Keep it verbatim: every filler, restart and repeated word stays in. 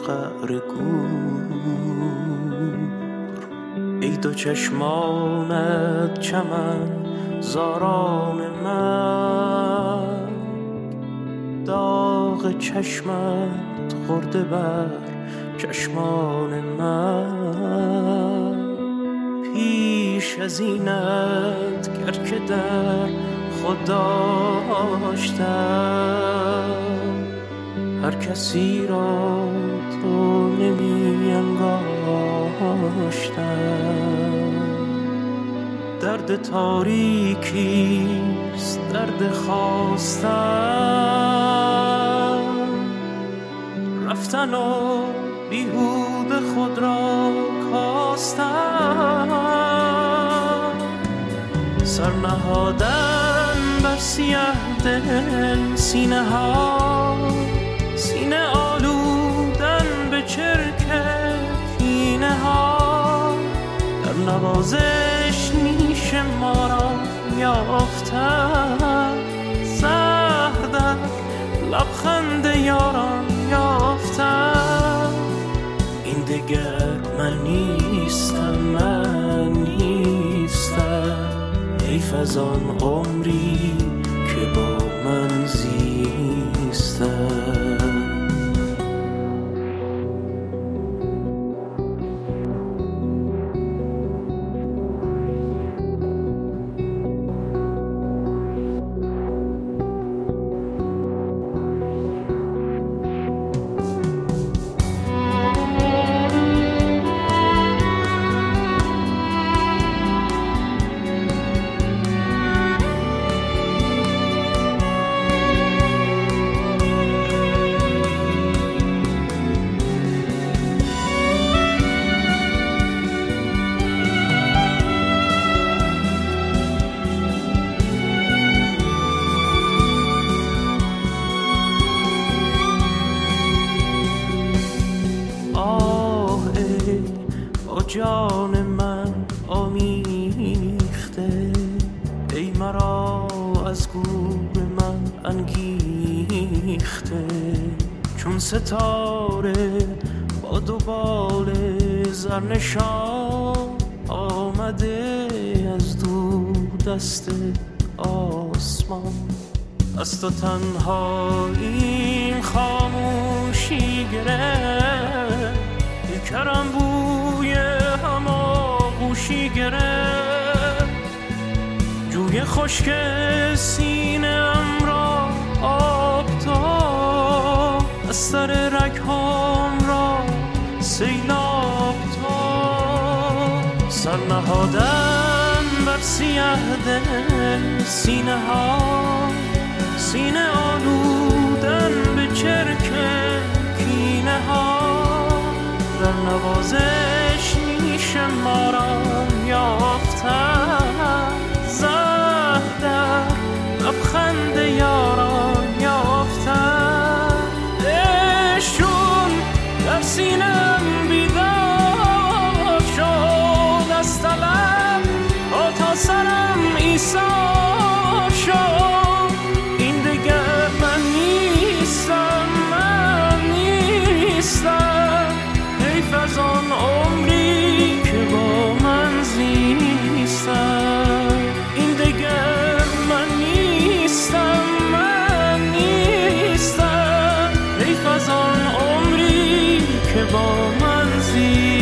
قعر گور. ای دو چشمانت چمن زاران من، داغ چشمت خورده بر چشمان من. پیش از اینت گر که در خود داشتم، هر کسی را تو نمی انگاشتم. درد تاریکیست درد خواستن، رفتن و بیهوده خود را کاستن. سر نهادن بر سیه دل سینه ها، سینه آلودن به چرک کینه ها. در نوازش نیش ما را یافتن، زهر لبخند یاران یافتن. این دگر من نیستم، من نیستم. حیف از آن عمری که با من زیستم. جان من آمیخته، ای مرا از گور من انگیخته. چون ستاره با دو بال زرنشان، آمده از دور دست آسمان. از تو تنهاییم خاموشی گرفت، کرم بوی هماغوشی گرفت. جوی خشک سینه‌ام را آب تا، از سر رگ‌هام را سیلاب تا. سر نهادن بر سیه دل سینه ها، سینه آلودن به چرک کینه ها. در نوازش نیش ما را یافتن، زهر در لبخند یاران یافتن. عشقشون در سینم بیدار شد، از طلب تا سرم ایثار شد. این دگر من نیستم، من نیستم. حیف از آن عمری که با من زیستم. این دگر من نیستم، من نیستم. حیف از آن عمری که با من زیستم.